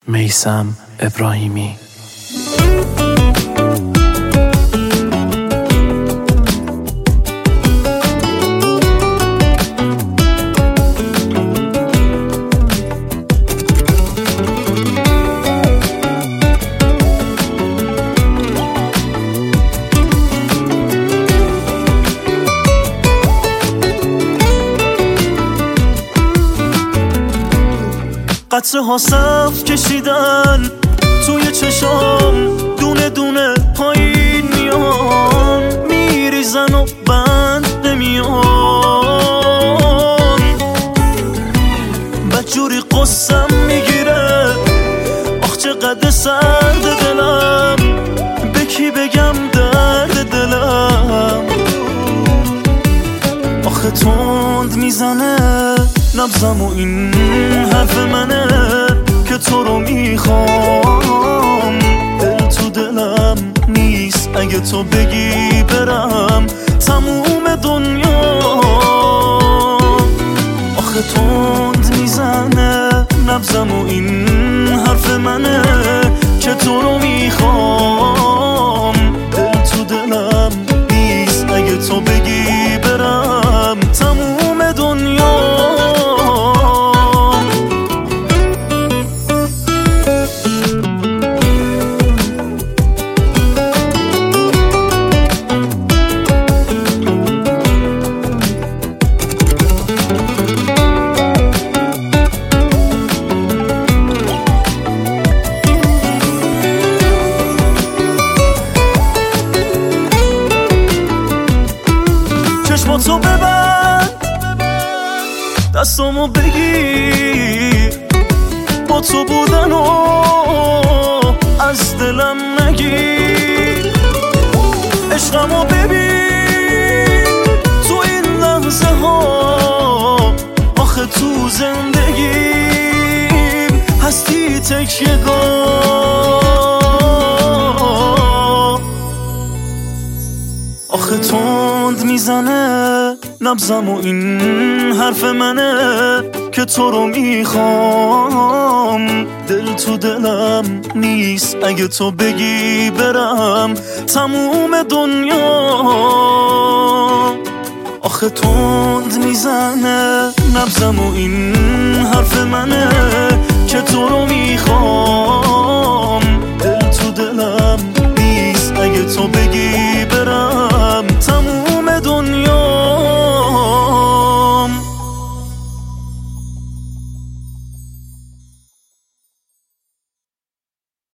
میثم ابراهیمی. قطره ها صف کشیدن توی چشام، دونه دونه پایین میان، میریزن و بند نمیان. بدجوری قصم میگیره، آخ چقدر سرد دلم، به کی بگم درد دلم. آخه تند میزنه نبضم و این حرف منه که تو رو میخوام. دل تو دلم نیست اگه تو بگی برم تموم دنیا. آخه تند میزنه نبضم و این حرف منه که تو رو میخوام. دل تو دلم نیست اگه تو بگی برم تموم دنیا. چشماتو ببند، دستامو بگیر، با تو بودن و از دلم نگیر. عشقمو ببین تو این لحظه ها، آخه تو زندگیم هستی تکیه‌گاه. آخه تند میزنه نبضم و این حرف منه که تو رو میخوام. دل تو دلم نیست اگه تو بگی برم تموم دنیا. آخه تند میزنه نبضم و این حرف منه که تو رو